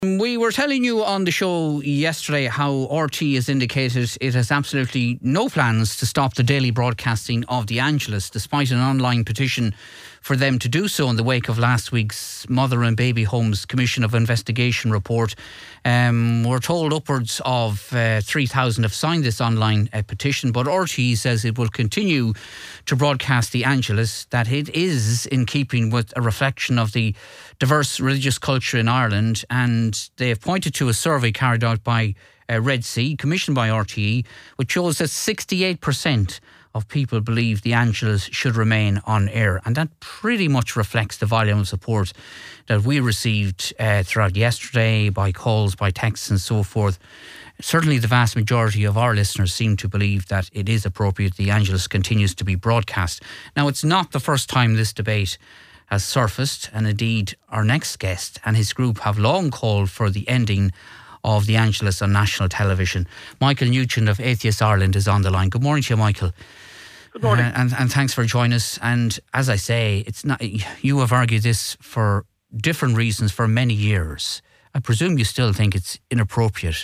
We were telling you on the show yesterday how RT has indicated it has absolutely no plans to stop the daily broadcasting of the Angelus, despite an online petition for them to do so in the wake of last week's Mother and Baby Homes Commission of Investigation report. We're told upwards of 3,000 have signed this online petition, but RT says it will continue to broadcast the Angelus, that it is in keeping with a reflection of the diverse religious culture in Ireland, and they have pointed to a survey carried out by Red C, commissioned by RTE, which shows that 68% of people believe the Angelus should remain on air. And that pretty much reflects the volume of support that we received throughout yesterday, by calls, by texts and so forth. Certainly the vast majority of our listeners seem to believe that it is appropriate the Angelus continues to be broadcast. Now, it's not the first time this debate has surfaced, and indeed our next guest and his group have long called for the ending of the Angelus on national television. Michael Nugent of Atheists Ireland is on the line. Good morning to you, Michael. Good morning. And thanks for joining us. And as I say, it's not, you have argued this for different reasons for many years. I presume you still think it's inappropriate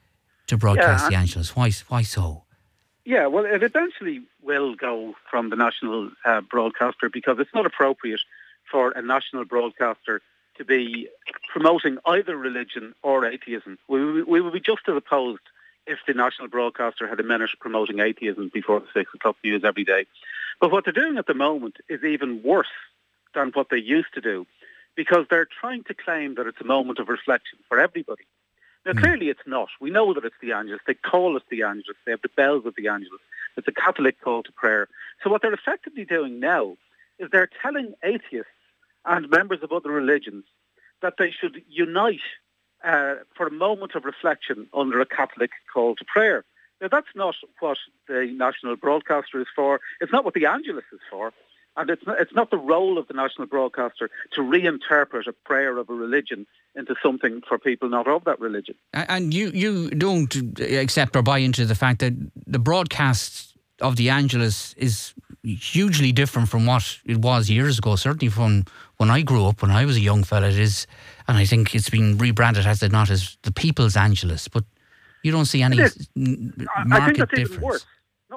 to broadcast the Angelus. Why so? Yeah, well, it eventually will go from the national broadcaster, because it's not appropriate for a national broadcaster to be promoting either religion or atheism. We would be just as opposed if the national broadcaster had a minute promoting atheism before the 6 o'clock news every day. But what they're doing at the moment is even worse than what they used to do, because they're trying to claim that it's a moment of reflection for everybody. Now, clearly it's not. We know that it's the Angelus. They call it the Angelus. They have the bells of the Angelus. It's a Catholic call to prayer. So what they're effectively doing now is they're telling atheists and members of other religions that they should unite for a moment of reflection under a Catholic call to prayer. Now, that's not what the national broadcaster is for. It's not what the Angelus is for. And it's not the role of the national broadcaster to reinterpret a prayer of a religion into something for people not of that religion. And you don't accept or buy into the fact that the broadcast of the Angelus is hugely different from what it was years ago, certainly from when I grew up, when I was a young fella. It is, and I think it's been rebranded, has it not, as the People's Angelus, but you don't see any market I think that's difference. Even worse. No,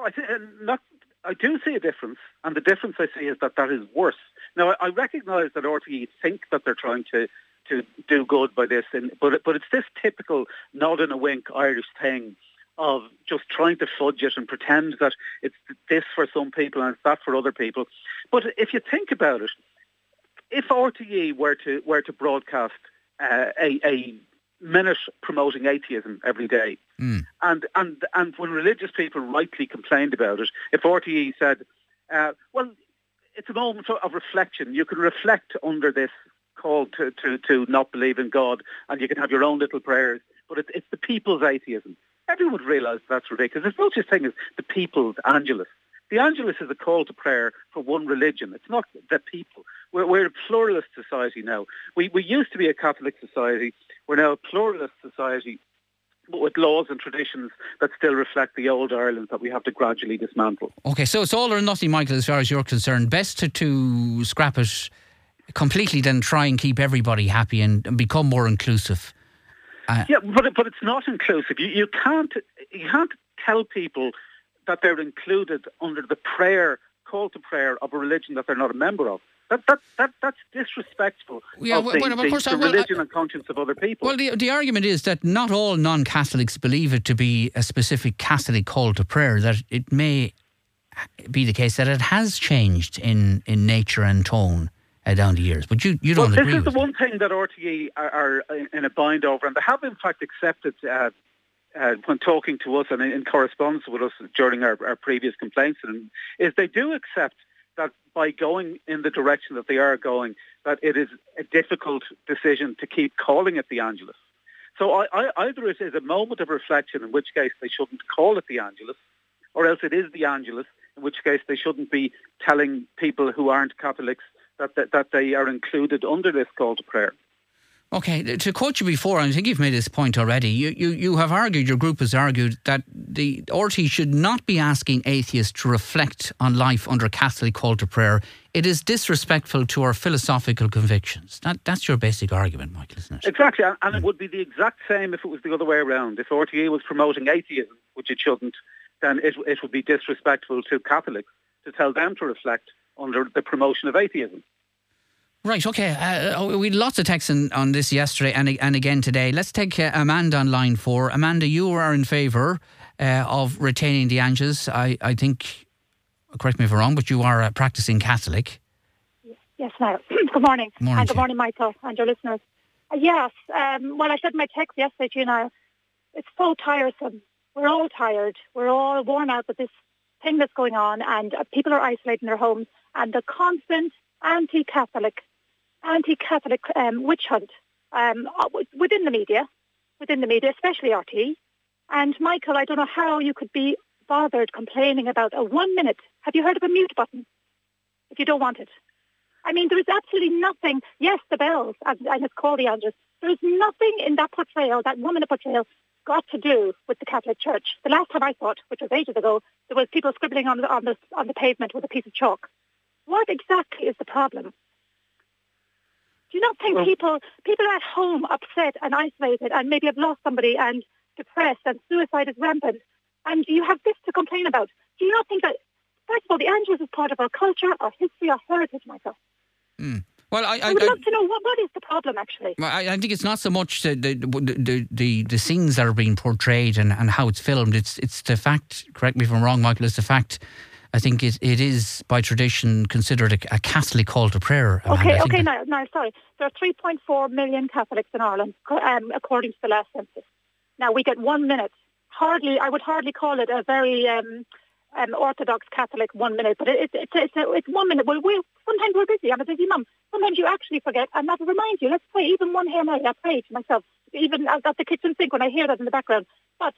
I do see a difference, and the difference I see is that is worse. Now, I recognise that RTE think that they're trying to do good by this, but it's this typical nod and a wink Irish thing of just trying to fudge it and pretend that it's this for some people and it's that for other people. But if you think about it, if RTE were to broadcast a minute promoting atheism every day, and when religious people rightly complained about it, if RTE said, well, it's a moment of reflection, you can reflect under this call to not believe in God, and you can have your own little prayers, but it's the people's atheism. Everyone would realise that's ridiculous. There's no such thing as the people's Angelus. The Angelus is a call to prayer for one religion. It's not the people. We're a pluralist society now. We used to be a Catholic society. We're now a pluralist society, but with laws and traditions that still reflect the old Ireland that we have to gradually dismantle. Okay, so it's all or nothing, Michael, as far as you're concerned. Best to scrap it completely than try and keep everybody happy and become more inclusive. Yeah, but it's not inclusive. You can't tell people that they're included under the call to prayer of a religion that they're not a member of. That's disrespectful of the religion and conscience of other people. Well, the argument is that not all non-Catholics believe it to be a specific Catholic call to prayer, that it may be the case that it has changed in nature and tone down the years. But you don't agree with this is the one thing that RTE are in a bind over, and they have in fact accepted when talking to us and in correspondence with us during our previous complaints, is they do accept that by going in the direction that they are going, that it is a difficult decision to keep calling it the Angelus. So either it is a moment of reflection, in which case they shouldn't call it the Angelus, or else it is the Angelus, in which case they shouldn't be telling people who aren't Catholics that they are included under this call to prayer. Okay, to quote you before, I think you've made this point already. You have argued, your group has argued, that the RT should not be asking atheists to reflect on life under a Catholic call to prayer. It is disrespectful to our philosophical convictions. That's your basic argument, Michael, isn't it? Exactly, and it would be the exact same if it was the other way around. If RTE was promoting atheism, which it shouldn't, then it would be disrespectful to Catholics to tell them to reflect under the promotion of atheism. Right, okay. We had lots of texts on this yesterday and again today. Let's take Amanda on line 4. Amanda, you are in favour of retaining the Angels. I think, correct me if I'm wrong, but you are a practising Catholic. Yes, now. Good morning. Morning. And good morning, Michael, and your listeners. Yes, well, I said in my text yesterday to you now, it's so tiresome. We're all tired. We're all worn out with this thing that's going on, and people are isolating their homes, and the constant anti-Catholic witch hunt within the media, especially RT. And Michael, I don't know how you could be bothered complaining about a 1 minute. Have you heard of a mute button? If you don't want it. I mean, there is absolutely nothing. Yes, the bells, and it's called the Angels. There's nothing in that portrayal, that 1 minute portrayal, got to do with the Catholic Church. The last time I saw it, which was ages ago, there was people scribbling on the pavement with a piece of chalk. What exactly is the problem? Do you not think people are at home upset and isolated and maybe have lost somebody and depressed and suicide is rampant, and you have this to complain about? Do you not think that, first of all, the Angels is part of our culture, our history, our heritage, Michael? Well, I would love to know what is the problem, actually. I think it's not so much the scenes that are being portrayed and how it's filmed. It's the fact, correct me if I'm wrong, Michael, it's the fact, I think it is by tradition considered a Catholic call to prayer. Amanda. Okay, now, sorry. There are 3.4 million Catholics in Ireland, according to the last census. Now, we get 1 minute. I would hardly call it a very Orthodox Catholic 1 minute, but it's 1 minute. Well, sometimes we're busy. I'm a busy mum. Sometimes you actually forget, and that reminds you. Let's pray even one Hail Mary. I pray to myself, even at the kitchen sink when I hear that in the background. But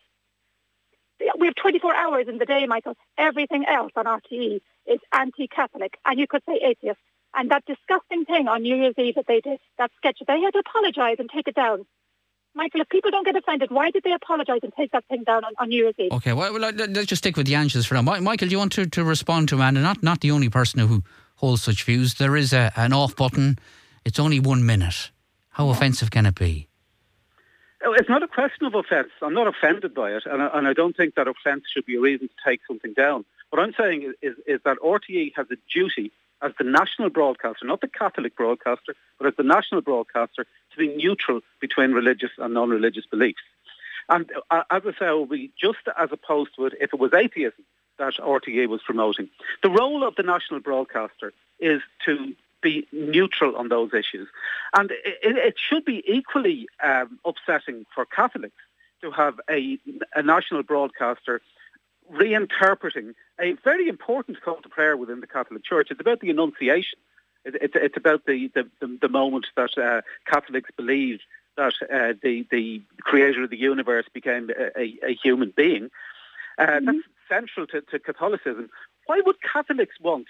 we have 24 hours in the day, Michael. Everything else on RTE is anti-Catholic, and you could say atheist. And that disgusting thing on New Year's Eve that they did, that sketch, they had to apologise and take it down. Michael, if people don't get offended, why did they apologise and take that thing down on New Year's Eve? Okay, well, let's just stick with the Angels for now. Michael, do you want to respond to Amanda? Not the only person who holds such views. There is an off button. It's only 1 minute. How offensive can it be? It's not a question of offence. I'm not offended by it, and I don't think that offence should be a reason to take something down. What I'm saying is that RTE has a duty as the national broadcaster, not the Catholic broadcaster, but as the national broadcaster, to be neutral between religious and non-religious beliefs. And as I say, it would be just as opposed to it if it was atheism that RTE was promoting. The role of the national broadcaster is to be neutral on those issues. And it should be equally upsetting for Catholics to have a national broadcaster reinterpreting a very important call to prayer within the Catholic Church. It's about the Annunciation. It's about the moment that Catholics believed that the creator of the universe became a human being. That's central to Catholicism. Why would Catholics want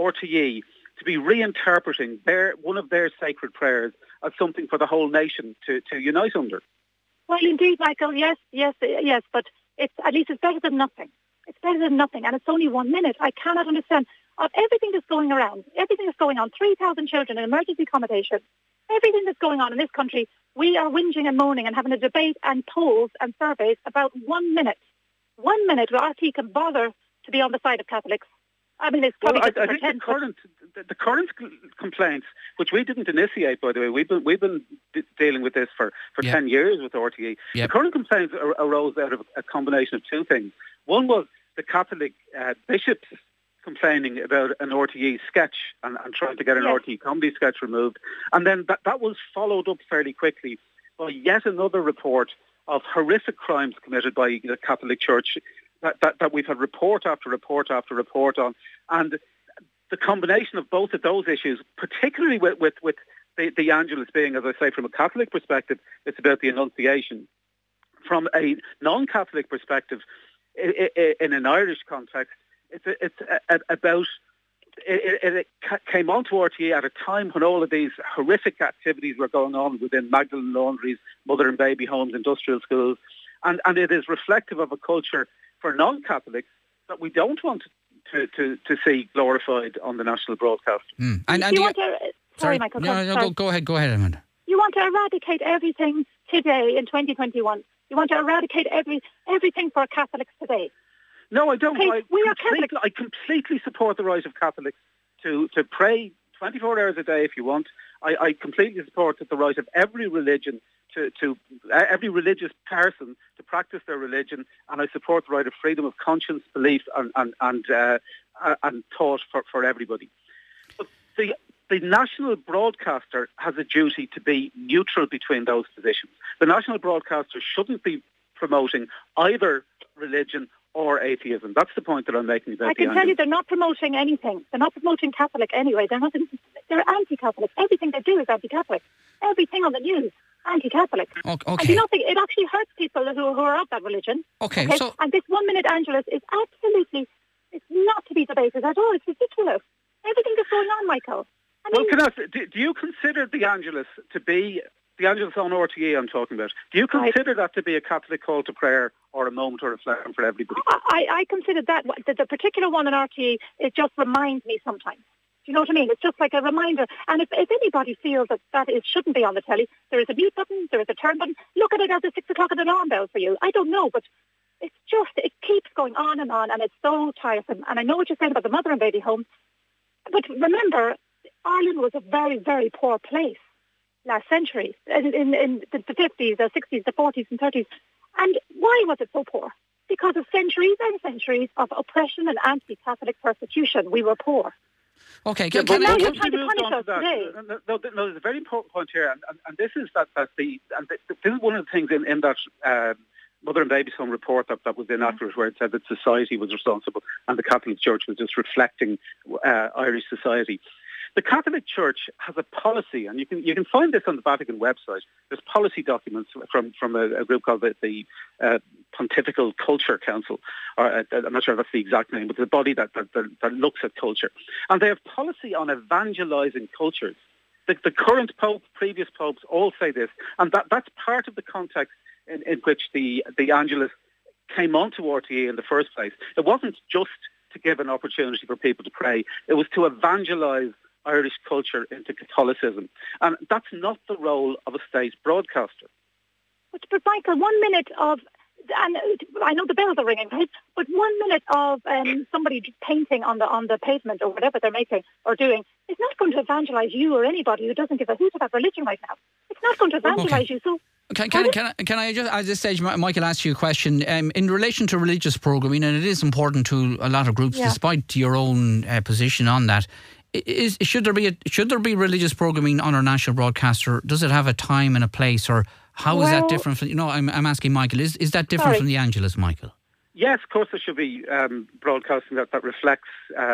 RTE to be reinterpreting one of their sacred prayers as something for the whole nation to unite under? Well, indeed, Michael, yes, but at least it's better than nothing. It's better than nothing, and it's only 1 minute. I cannot understand of everything that's going around, everything that's going on, 3,000 children in emergency accommodation, everything that's going on in this country. We are whinging and moaning and having a debate and polls and surveys about 1 minute. 1 minute where RT can bother to be on the side of Catholics. I mean, it's probably I think the current complaints, which we didn't initiate, by the way, we've been dealing with this for 10 years with RTE. The current complaints arose out of a combination of two things. One was the Catholic bishops complaining about an RTE sketch and trying to get an RTE comedy sketch removed. And then that was followed up fairly quickly by yet another report of horrific crimes committed by the Catholic Church that we've had report after report after report on. And the combination of both of those issues, particularly with the Angelus being, as I say, from a Catholic perspective, it's about the Annunciation. From a non-Catholic perspective, in an Irish context, it's about it came onto RTE at a time when all of these horrific activities were going on within Magdalen laundries, mother and baby homes, industrial schools, and it is reflective of a culture for non-Catholics that we don't want to see glorified on the national broadcast. Sorry, Michael. Go ahead, Amanda. You want to eradicate everything today in 2021. You want to eradicate everything for Catholics today. No, I don't. Okay, I completely support the right of Catholics to pray 24 hours a day if you want. I completely support the right of every religion to every religious person to practice their religion, and I support the right of freedom of conscience, belief, and thought for everybody. But the national broadcaster has a duty to be neutral between those positions. The national broadcaster shouldn't be promoting either religion or atheism. That's the point that I'm making about I can tell you they're not promoting anything. They're not promoting Catholic anyway. They're anti-Catholic. Everything they do is anti-Catholic. Everything on the news, anti-Catholic. Okay. And you know, it actually hurts people who are of that religion. Okay. So, and this 1 minute Angelus is absolutely, it's not to be debated at all. It's ridiculous. Everything that's going on, Michael. Can I ask, do you consider the Angelus to be, the Angelus on RTE I'm talking about, do you consider that to be a Catholic call to prayer or a moment of reflection for everybody? I consider that, the particular one on RTE, it just reminds me sometimes. Do you know what I mean? It's just like a reminder. And if anybody feels that it shouldn't be on the telly, there is a mute button, there is a turn button. Look at it as a 6 o'clock alarm bell for you. I don't know, but it's just, it keeps going on, and it's so tiresome. And I know what you're saying about the mother and baby home, but remember, Ireland was a very, very poor place last century, in the 50s, the 60s, the 40s and 30s. And why was it so poor? Because of centuries and centuries of oppression and anti-Catholic persecution. We were poor. Okay, there's a very important point here, and this is this is one of the things in that Mother and Baby's Home report that was in afterwards, where it said that society was responsible and the Catholic Church was just reflecting Irish society. The Catholic Church has a policy, and you can find this on the Vatican website. There's policy documents from a group called the Pontifical Culture Council. I'm not sure if that's the exact name, but it's a body that looks at culture. And they have policy on evangelizing cultures. The current Pope, previous popes all say this, and that's part of the context in which the Angelus came onto RTE in the first place. It wasn't just to give an opportunity for people to pray. It was to evangelize Irish culture into Catholicism. And that's not the role of a state broadcaster. But Michael, 1 minute of, and I know the bells are ringing, right? But 1 minute of somebody painting on the pavement or whatever they're making or doing is not going to evangelise you or anybody who doesn't give a hoot about religion right now. It's not going to evangelise you. So Can I just, at this stage, Michael, ask you a question? In relation to religious programming, and it is important to a lot of groups, despite your own position on that, should there be religious programming on our national broadcaster? Does it have a time and a place, or how is that different from? I'm asking Michael. Is that different from the Angelus, Michael? Yes, of course there should be broadcasting that reflects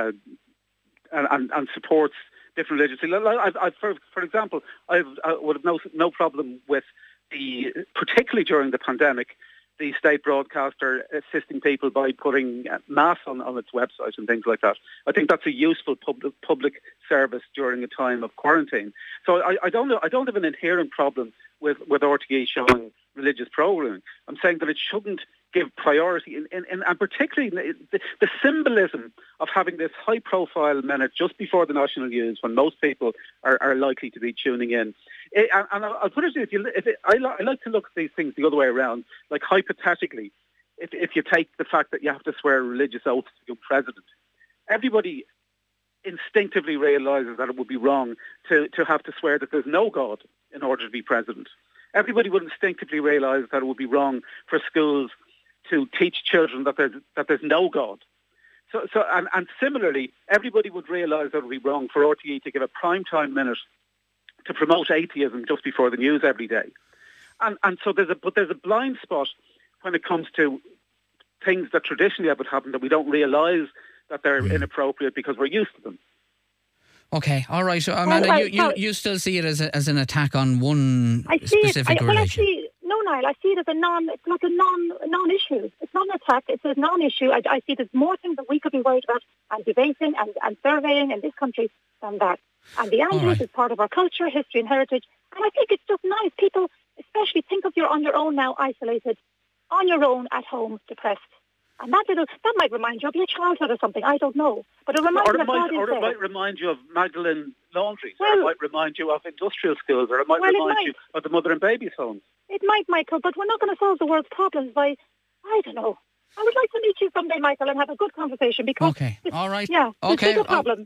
and supports different religions. For example, I would have no problem with particularly during the pandemic, the state broadcaster assisting people by putting mass on its website and things like that. I think that's a useful public service during a time of quarantine. So I don't have an inherent problem with RTE showing religious programming. I'm saying that it shouldn't give priority, and particularly the symbolism of having this high-profile minute just before the national news when most people are likely to be tuning in. And I'll put it I like to look at these things the other way around. Like hypothetically, if you take the fact that you have to swear a religious oath to become president, everybody instinctively realises that it would be wrong to have to swear that there's no God in order to be president. Everybody would instinctively realise that it would be wrong for schools to teach children that there's no God. So similarly, everybody would realise that it would be wrong for RTE to give a primetime minute to promote atheism just before the news every day. And so there's a blind spot when it comes to things that traditionally would happen that we don't realise that they're inappropriate because we're used to them. Okay, all right. So Amanda, you still see it as an attack on one specific religion? No. Niall. I see it as it's like a non-issue. It's not an attack. It's a non-issue. I see there's more things that we could be worried about and debating and surveying in this country than that. And the Angelus is part of our culture, history and heritage. And I think it's just nice. People, especially, think of you're on your own now, isolated, on your own at home, depressed. And that might remind you of your childhood or something. I don't know. But it reminds you of God Or it might remind you of Magdalene Laundries, or it might remind you of industrial skills, or it might remind you of the mother and baby's homes. It might, Michael, but we're not going to solve the world's problems by, I don't know. I would like to meet you someday, Michael, and have a good conversation because... Okay, all right. Yeah, okay. a problem.